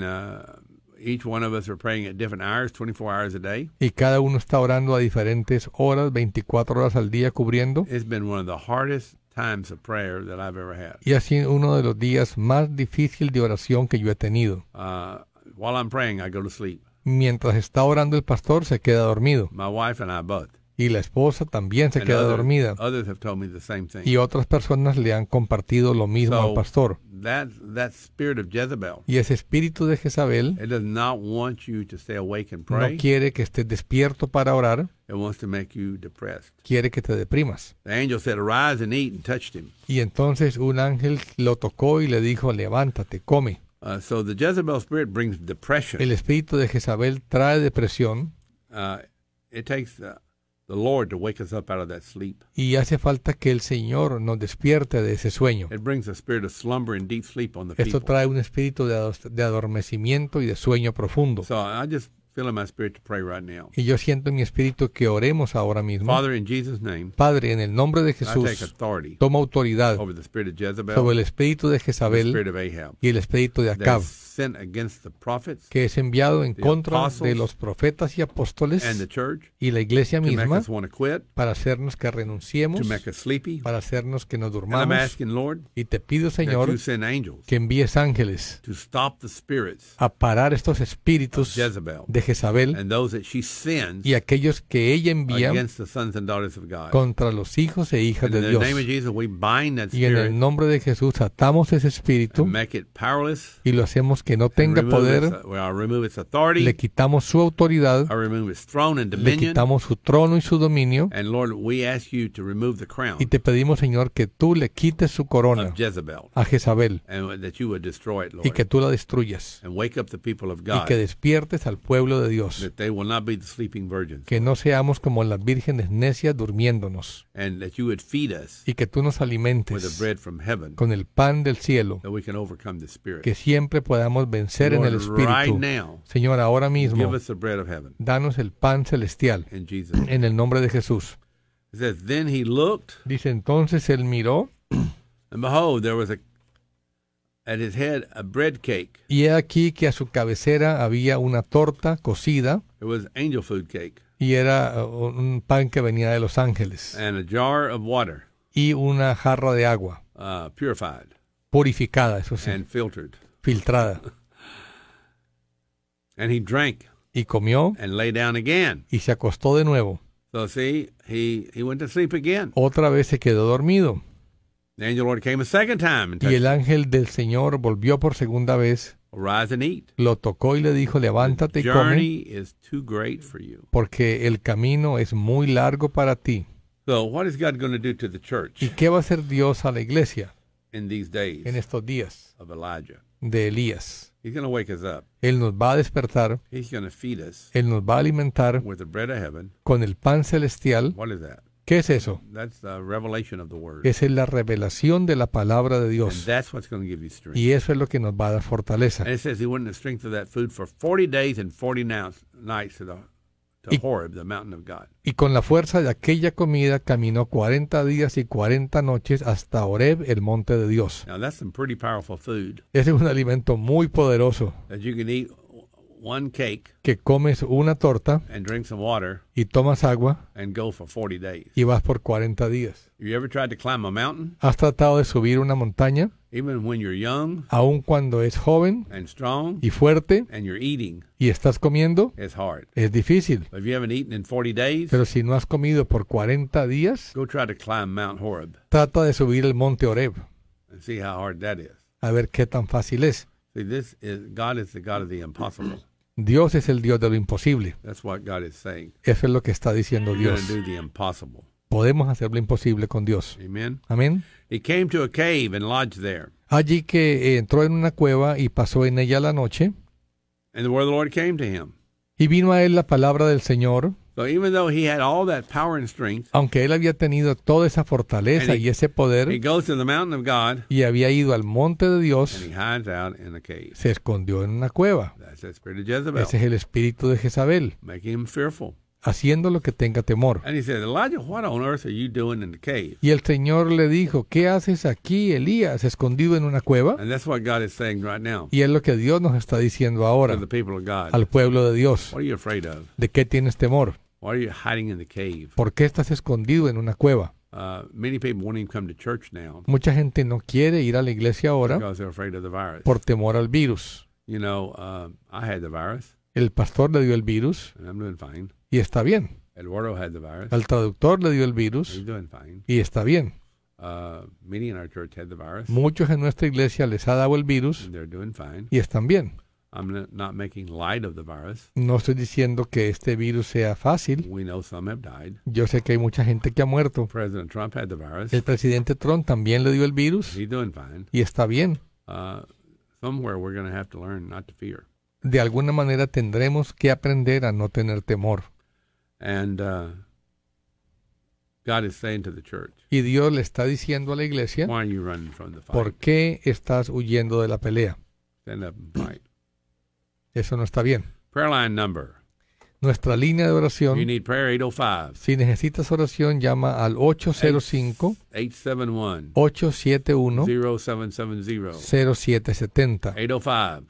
each one of us are praying at different hours, 24 hours a day. y cada uno está orando a diferentes horas, 24 horas al día cubriendo. It's been one of the hardest times of prayer that I've ever had. Y ha sido uno de los días más difíciles de oración que yo he tenido. While I'm praying, I go to sleep. Mientras está orando el pastor, se queda dormido. My wife and I both. Y la esposa también se And queda dormida. others have told me the same thing. Y otras personas le han compartido lo mismo al pastor. That spirit of Jezebel, Y ese espíritu de Jezabel it does not want you to stay awake and no pray. quiere que estés despierto para orar, It wants to make you depressed. quiere que te deprimas. The angel said, arise and eat, and touched him. Y entonces un ángel lo tocó y le dijo, levántate, come. So the Jezebel spirit brings depression. El espíritu de Jezabel trae depresión It takes the Lord to wake us up out of that sleep. y hace falta que el Señor nos despierte de ese sueño. It brings a spirit of slumber and deep sleep on the Esto people. trae un espíritu de adormecimiento y de sueño profundo. So I just feel in my spirit to pray right now. Y yo siento en mi espíritu que oremos ahora mismo. Father, in Jesus' name, Padre, en el nombre de I take Jesús, authority toma autoridad over the spirit of Jezebel, sobre el espíritu de the Jezabel spirit of Ahab, y el espíritu de that Acab, is sent against the prophets que es enviado en the contra de apostles los profetas y apóstoles and the church y la iglesia to make misma us want to quit, para hacernos que renunciemos, to make us sleepy. para hacernos que nos And I'm durmamos. asking, Lord, Y te pido, that Señor, you send angels que envíes ángeles to stop the spirits a parar estos of espíritus Jezebel de Jezabel and those that she sends y aquellos que ella envía against the sons and daughters of God. contra los hijos e hijas And in de the Dios. name of Jesus, we bind that Y en el spirit nombre de Jesús atamos ese espíritu and make it powerless. y lo hacemos que no And tenga poder, I remove its authority. le quitamos su autoridad, I remove its throne and le dominion. quitamos su trono y su dominio, And Lord, we ask you to remove the crown y te pedimos, Señor, que tú le quites su corona of Jezebel a Jezabel and that you would destroy it, y Lord. que tú la destruyas And wake up the people of y God que despiertes al pueblo pueblo de Dios, that they will not be the sleeping virgins, que no seamos como las vírgenes necias durmiéndonos, and that you would feed us y que tú nos with the alimentes bread from heaven, con el pan del cielo, that we can overcome the spirit. que siempre podamos vencer en el Lord, right Espíritu. now, Señor, ahora give mismo, us the bread of heaven danos el pan celestial, in Jesus' name. en el nombre de Jesús. It says, then he looked, Dice, entonces él miró, and behold, there was at his head a bread cake. y he aquí que a su cabecera había una torta cocida, It was angel food cake, y era un pan que venía de los ángeles, and a jar of water, y una jarra de agua, purified purificada, eso sí, and filtered. filtrada. And he drank Y comió and lay down again. y se acostó de nuevo. So see, he went to sleep again. Otra vez se quedó dormido. The angel Lord came a second time and Y touched el him. ángel del Señor volvió por segunda vez, Arise and eat. lo tocó y le dijo, levántate y come, Journey is too great for you. porque el camino es muy largo para ti. So what is God going to do to the church ¿Y qué va a hacer Dios a la iglesia in these days en estos días of Elijah? de Elías? He's going to wake us up. Él nos va a despertar, He's going to feed us Él nos va a alimentar with the bread of heaven. con el pan celestial. What is that? ¿Qué es eso? That's the revelation of the word. Esa es la revelación de la palabra de And Dios. that's what's going to give you strength. Y eso es lo que nos va a dar fortaleza. And it says he went in the strength of that food for 40 days and 40 nights to Horeb, the mountain of God. Y con la fuerza de aquella comida caminó 40 días y 40 noches hasta Horeb, el monte de Dios. Now that's some pretty powerful food Ese es un alimento muy poderoso, that you can eat one cake que comes una torta and drink some water y tomas agua and go for 40 days. y vas por 40 días. You ever tried to climb a mountain? ¿Has tratado de subir una montaña, Even when you're young aun cuando es joven and strong y fuerte and you're eating, y estás comiendo? it's hard. Es difícil. But if you haven't eaten in 40 days, Pero si no has comido por 40 días, go try to climb Mount Horeb trata de subir el monte Horeb, and see how hard that is. a ver qué tan fácil es. See, God is the God of the impossible. Dios es el Dios de lo imposible. That's what God is saying. Eso es lo que está diciendo You're Dios. going to do the impossible. Podemos hacer lo imposible con Dios. Amen. Amén. He came to a cave and lodged there. Allí que entró en una cueva y pasó en ella la noche, And the word of the Lord came to him. y vino a él la palabra del Señor, So even though he had all that power and strength, aunque él había tenido toda esa fortaleza And he- y ese he poder, goes to the mountain of God y había ido al monte de and Dios, he hides out in a cave. se escondió en una cueva. That's the spirit of Jezebel, Ese es el espíritu de Jezabel, making him fearful. haciendo lo que tenga temor. And he said, Elijah, what on earth are you doing in the cave? Y el Señor le dijo, ¿qué haces aquí, Elías, escondido en una cueva? And that's what God is saying right now Y es lo que Dios nos está diciendo ahora to the people of God. al pueblo de Dios. What are you afraid of? ¿De qué tienes temor? Why are you hiding in the cave? ¿Por qué estás escondido en una cueva? Many people won't even come to church now Mucha gente no quiere ir a la iglesia ahora because they're afraid of the virus. por temor al virus. You know, I had the virus El pastor le dio el virus and I'm doing fine. y está bien. Eduardo had the virus. Al traductor le dio el He's virus doing fine. y está bien. Many in our church had the virus Muchos en nuestra iglesia les ha dado el virus and they're doing fine. y están bien. I'm not making light of the virus. No estoy diciendo que este virus sea fácil. We know some have died. Yo sé que hay mucha gente que ha muerto. President Trump had the virus. El presidente Trump también le dio el virus He's doing fine. y está bien. Somewhere we're going to have to learn not to fear. De alguna manera tendremos que aprender a no tener temor. And God is saying to the church, Y Dios le está diciendo a la iglesia, why are you running from the fight? ¿por qué estás huyendo de la pelea? Stand up and fight. Eso no está bien. Prayer line number. Nuestra línea de You oración, need prayer 805 si necesitas oración, llama al 871 805-871-0770. 0770 805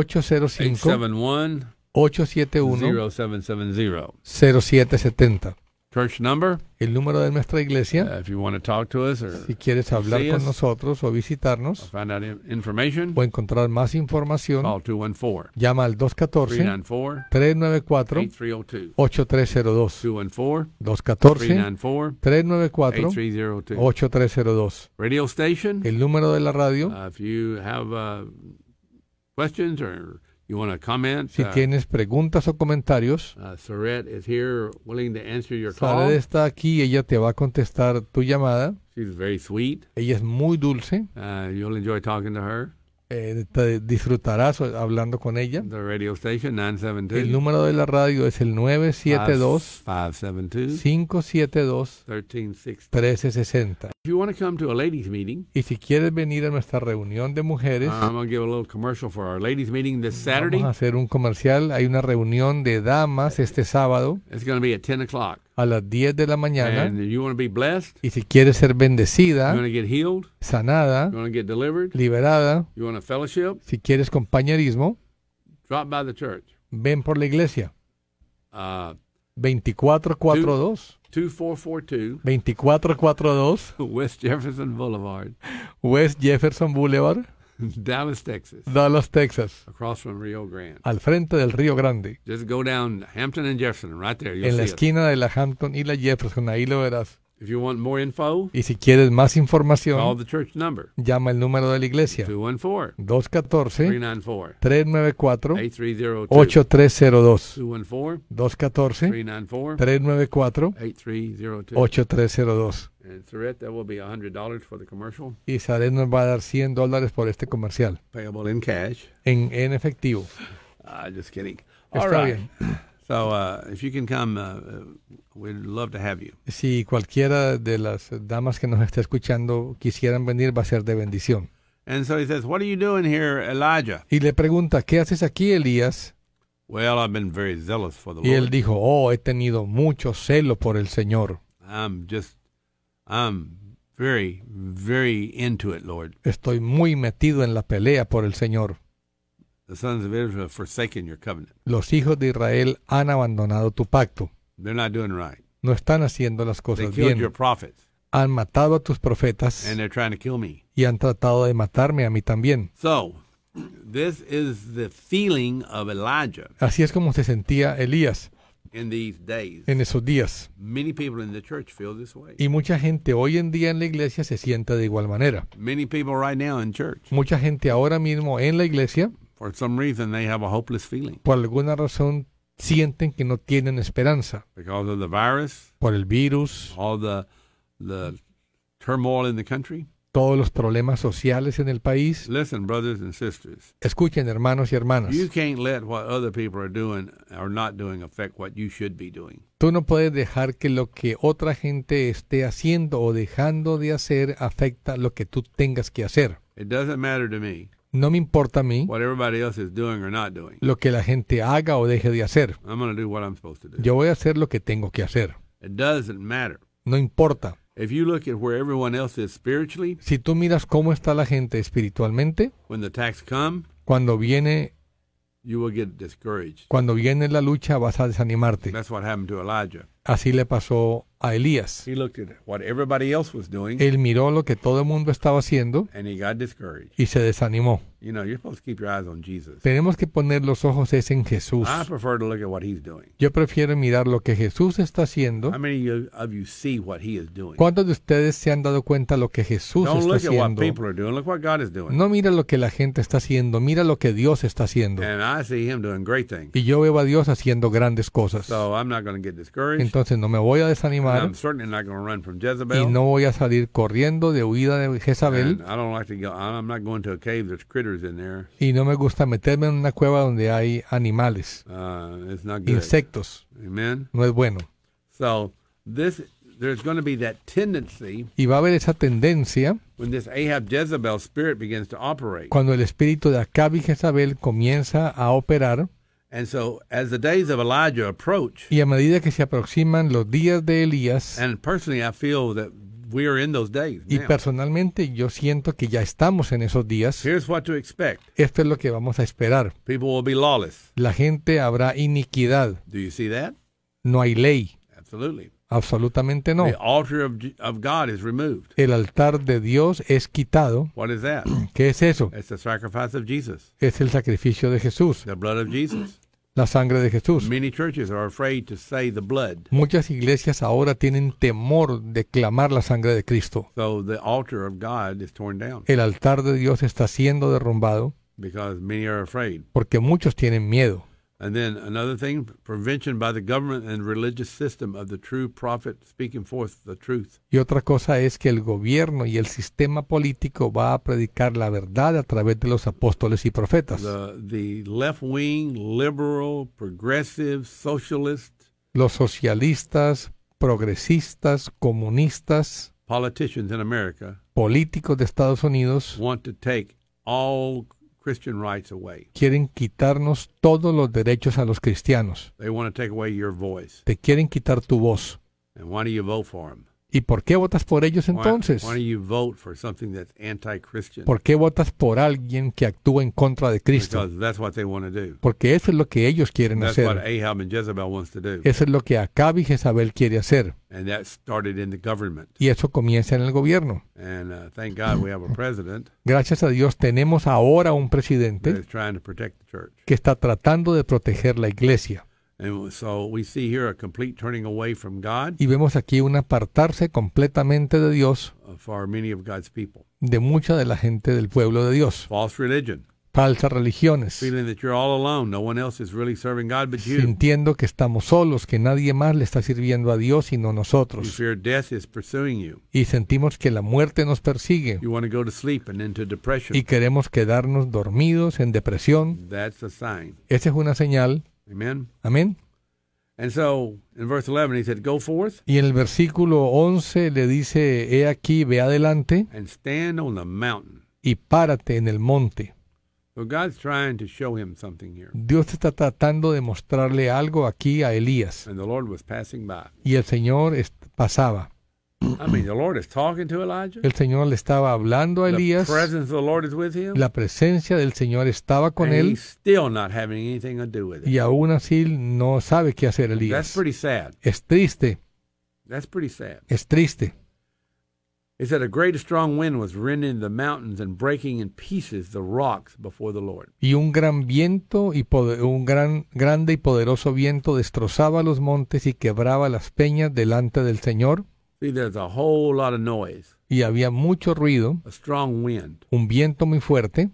871 871-0770. 0770. Church number, El número de nuestra iglesia, if you want to talk to us or si quieres hablar see con us, nosotros o visitarnos find out information, o encontrar más información, call 214 llama al 394 214-394-8302. 8302. 214-394-8302. 394 8302. Radio station, El número de la radio, if you have questions or you want to comment, si tienes preguntas o comentarios, Sarette is here willing to answer your Sared call. está aquí, ella te va a contestar tu llamada. She's very sweet. Ella es muy dulce, You'll enjoy talking to her. Te disfrutarás hablando con ella. The radio station, El 972 número de la radio es el 972 572 572 1360. 1360. If you want to come to a ladies' meeting, Y si quieres venir a nuestra reunión de mujeres, I'm going to give a little commercial for our ladies' meeting this Saturday. vamos a hacer un comercial. Hay una reunión de damas este sábado It's going to be at 10 o'clock. a las 10 de la mañana. And you want to be blessed, Y si quieres ser you bendecida, want to get healed, sanada, you want to get delivered, liberada, you want a fellowship, si quieres compañerismo, drop by the church. ven por la iglesia. Uh, 2442 2442 2442 West Jefferson Boulevard, West Jefferson Boulevard, Dallas, Texas, Dallas, Texas, across from Rio Grande. al frente del Río Grande, Just go down Hampton and Jefferson, right there. You'll en la see it. esquina de la Hampton y la Jefferson. Ahí lo verás. If you want more info, Y si quieres más call información, the church number, llama el número de la iglesia 214-394-8302. 214-394-8302. 214-394-8302. 214-394-8302. And Surette, that will be $100 for the commercial, Y Saret nos va a dar $100 por este comercial, payable in cash. en efectivo. Just kidding. All Está right. bien. So if you can come, we'd love to have you. Si cualquiera de las damas que nos está escuchando quisieran venir, va a ser de bendición. And so he says, what are you doing here, Elijah? Y le pregunta, ¿qué haces aquí, Elías? Well, I've been very zealous for the Y él Lord. dijo, oh, he tenido mucho celo por el Señor. I'm very, very into it, Lord. Estoy muy metido en la pelea por el Señor. The sons of Israel have forsaken your covenant. Los hijos de Israel han abandonado tu pacto. They're not doing right. No están haciendo las They cosas killed your bien. prophets, Han matado a tus profetas and they're trying to kill me. y han tratado de matarme a mí también. So, this is the feeling of Elijah Así es como se sentía Elías in these days. en esos días. Many people in the church feel this way. Y mucha gente hoy en día en la iglesia se siente de igual manera. Many people right now in church, Mucha gente ahora mismo en la iglesia, for some reason, they have a hopeless feeling por alguna razón, sienten que no tienen esperanza. because of the virus, Por el virus, all the turmoil in the country. todos los problemas sociales en el país. Listen, brothers and sisters, Escuchen, hermanos y hermanas. you can't let what other people are doing or not doing affect what you should be doing. Tú no puedes dejar que lo que otra gente esté haciendo o dejando de hacer afecta lo que tú tengas que hacer. It doesn't matter to me No me importa a mí what everybody else is doing or not doing. lo que la gente haga o deje de hacer. I'm going to do what I'm supposed to do. Yo voy a hacer lo que tengo que hacer. It doesn't matter. No importa. If you look at where everyone else is spiritually, Si tú miras cómo está la gente espiritualmente, when the attacks come, cuando viene you will get discouraged. la lucha vas a desanimarte. That's what happened to Elijah. Así le pasó a Elías. He looked at what everybody else was doing, Él miró lo que todo el mundo estaba haciendo and he got discouraged. y se desanimó. You know, you're supposed to keep your eyes on Jesus. Tenemos que poner los ojos es en Jesús. I prefer to look at what he's doing. Yo prefiero mirar lo que Jesús está haciendo. How many of you see what he is doing? ¿Cuántos de ustedes se han dado cuenta lo que Jesús Don't está look at what haciendo? people are doing. Look what God is doing. No mira lo que la gente está haciendo, mira lo que Dios está haciendo. And I see him doing great things. Y yo veo a Dios haciendo grandes cosas. So I'm not going to get discouraged. Entonces no me voy a And desanimar I'm certainly not going to run from y Jezebel. no voy a salir corriendo de huida de Jezabel. And I don't like to go. I'm not going to a cave. There's critters in there. Y no me gusta meterme en una cueva donde hay animales, It's not good. insectos. Amen. No es bueno. So there's going to be that tendency Y va a haber esa tendencia when this Ahab Jezebel spirit begins to operate. cuando el espíritu de Acab y Jezabel comienza a operar. And so as the days of Elijah approach, Y a medida que se aproximan los días de Elías, and personally I feel that we are in those days y now. personalmente yo siento que ya estamos en esos días, Here's what to expect. esto es lo que vamos a esperar. People will be lawless. La gente habrá iniquidad, Do you see that? no hay ley, Absolutely. absolutamente no. The altar of God is removed. El altar de Dios es quitado. What is that? ¿Qué es eso? It's the sacrifice of Jesus, Es el sacrificio de Jesús, the blood of Jesus. la sangre de Jesús. Many churches are afraid to say the blood. Muchas iglesias ahora tienen temor de clamar la sangre de Cristo. So the altar of God is torn down El altar de Dios está siendo derrumbado because many are afraid. porque muchos tienen miedo. And then another thing, prevention by the government and religious system of the true prophet speaking forth the truth. Y otra cosa es que el gobierno y el sistema político va a predicar la verdad a través de los apóstoles y profetas. The left-wing, liberal, progressive, socialist, Los socialistas, progresistas, comunistas, politicians in America políticos de Estados Unidos want to take all Christian rights away. quieren quitarnos todos los derechos a los cristianos. They want to take away your voice. Te quieren quitar tu voz. And why do you vote for them? ¿Y por qué votas por ellos entonces? Why do you vote for something that's anti-Christian? ¿Por qué votas por alguien que actúa en contra de Cristo? Because that's what they want to do. Porque eso es lo que ellos quieren That's what hacer. Ahab and Jezebel wants to do. Eso es lo que Acab y Jezabel quiere hacer. And that started in the government. Y eso comienza en el gobierno. And thank God we have a president Gracias a Dios tenemos ahora un that presidente is trying to protect the church. que está tratando de proteger la iglesia. And so we see here a complete turning away from God Y vemos aquí un apartarse completamente de Dios for many of God's people. de mucha de la gente del pueblo de Dios. False religion. Falsas religiones. Feeling that you're all alone. No one else is really serving God but you. Sintiendo que estamos solos, que nadie más le está sirviendo a Dios sino You nosotros. fear death is pursuing you. Y sentimos que la muerte nos persigue. You want to go to sleep and into depression. Y queremos quedarnos dormidos en depresión. That's a sign. Esa es una señal. Amen. Amén. And so in verse 11 he said, go forth Y en el versículo 11 le dice, he aquí, ve adelante and stand on the mountain. y párate en el monte. So God's trying to show him something here. Dios está tratando de mostrarle algo aquí a Elías. And the Lord was passing by. Y el Señor pasaba. I mean, the Lord is talking to Elijah. El Señor le estaba hablando a The Elías. presence of the Lord is with him. La presencia del Señor estaba con And él. he's still not having anything to do with it. Y aún así no sabe qué hacer That's Elías. pretty sad. Es triste, That's pretty sad. es triste. It said a great strong wind was rending the mountains and breaking in pieces the rocks before the Lord. Y un gran viento y grande y poderoso viento destrozaba los montes y quebraba las peñas delante del Señor. See, there's a whole lot of noise, Y había mucho ruido, a strong wind, un viento muy fuerte,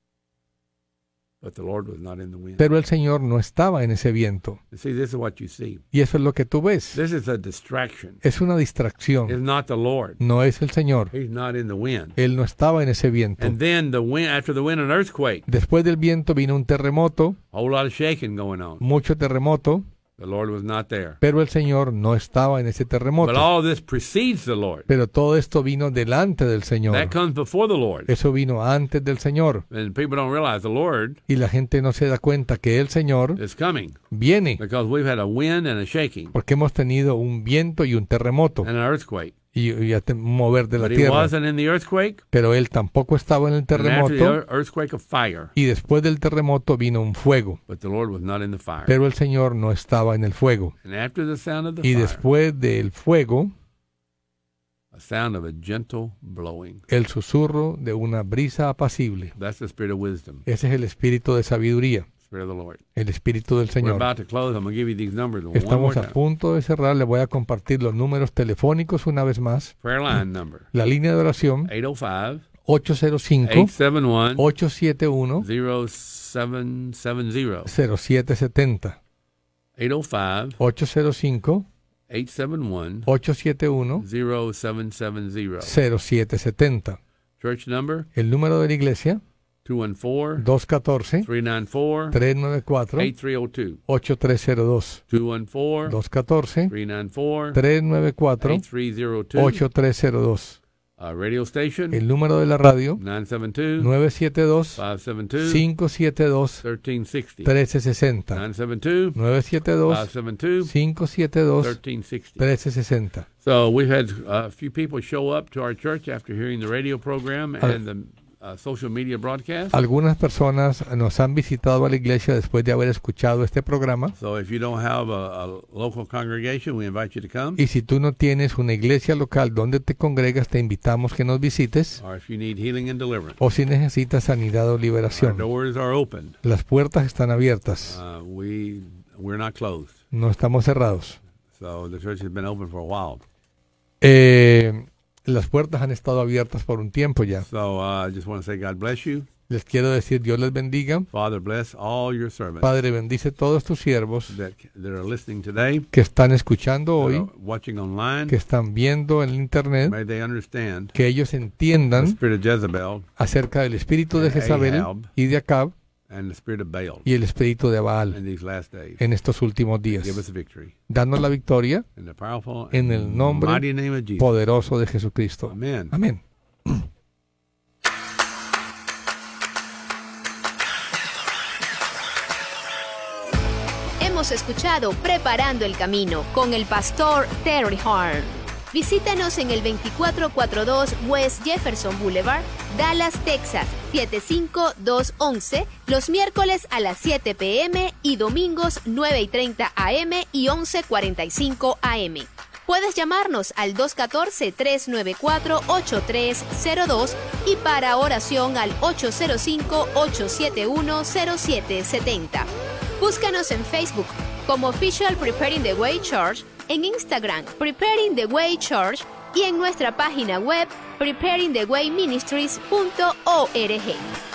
but the Lord was not in the wind. pero el Señor no estaba en ese viento. And see, this is what you see. Y eso es lo que tú ves. This is a distraction. Es una It's distracción. not the Lord. No es el Señor. He's not in the wind. Él no estaba en ese viento. And then the wind, after the wind, an earthquake. Después del viento vino un terremoto, A whole lot of shaking going on. mucho terremoto, The Lord was not there. pero el Señor no estaba en ese But terremoto. all this precedes the Lord. Pero todo esto vino delante del Señor. That comes before the Lord. Eso vino antes del Señor. And people don't realize the Lord Y la gente no se da cuenta que el Señor is coming viene, because we've had a wind and a shaking porque hemos tenido un viento y un terremoto and an earthquake. y un mover de la But he tierra. wasn't in the earthquake. Pero él tampoco estaba en el And after the terremoto. earthquake, of fire. Y después del terremoto vino un fuego. But the Lord was not in the fire. Pero el Señor no estaba en el fuego. And after the sound of the Y fire, después del fuego, a sound of a gentle blowing. el susurro de una brisa apacible. That's the spirit of wisdom, Ese es el espíritu de sabiduría, spirit of the Lord. el espíritu del We're Señor. about to close. I'm going to give you these numbers one more Estamos a time. punto de cerrar. Le voy a compartir los números telefónicos una vez más. Prayer line number, La línea de oración 805 805 871 871 0770. 0770 805 805 871 871 0770. 0770. Church number El número de la iglesia 214 214 394 394 8302. 8302. 214 214 394 394 8302. 8302. Radio station El número de la radio 972 972 572 572 1360. 1360. 972 972 572 572 1360. 1360. So we've had a few people show up to our church after hearing the radio program and the social media broadcast. Algunas personas nos han visitado a la iglesia después de haber escuchado este programa. So if you don't have a local congregation, we invite you to come. Y si tú no tienes una iglesia local donde te congregas, te invitamos que nos visites. Or if you need healing and deliverance, O si necesitas sanidad o our liberación. doors are open. Las puertas están abiertas. We're not closed. No estamos cerrados. So the church has been open for a while. Las puertas han estado abiertas por un tiempo ya. So I just want to say God bless you. Les quiero decir, Dios les bendiga. Father, bless all your servants Padre, bendice todos tus siervos that are listening today, que están escuchando that hoy, are watching online. que están viendo en internet, May they understand que ellos the entiendan spirit of Jezebel acerca del espíritu de and Jezabel Ahab y de Acab and the spirit of Baal y el espíritu de Baal in these last days. en estos últimos días. Give us victory. Danos la victoria In the powerful en and el nombre mighty name of Jesus. poderoso de Jesucristo. Amen. Amén. Hemos escuchado Preparando el Camino con el pastor Terry Horn. Visítanos en el 2442 West Jefferson Boulevard, Dallas, Texas, 75211, los miércoles a las 7 p.m. y domingos 9:30 a.m. y 11:45 a.m. Puedes llamarnos al 214-394-8302 y para oración al 805-871-0770. Búscanos en Facebook como Official Preparing the Way Church, en Instagram Preparing the Way Church y en nuestra página web preparingthewayministries.org.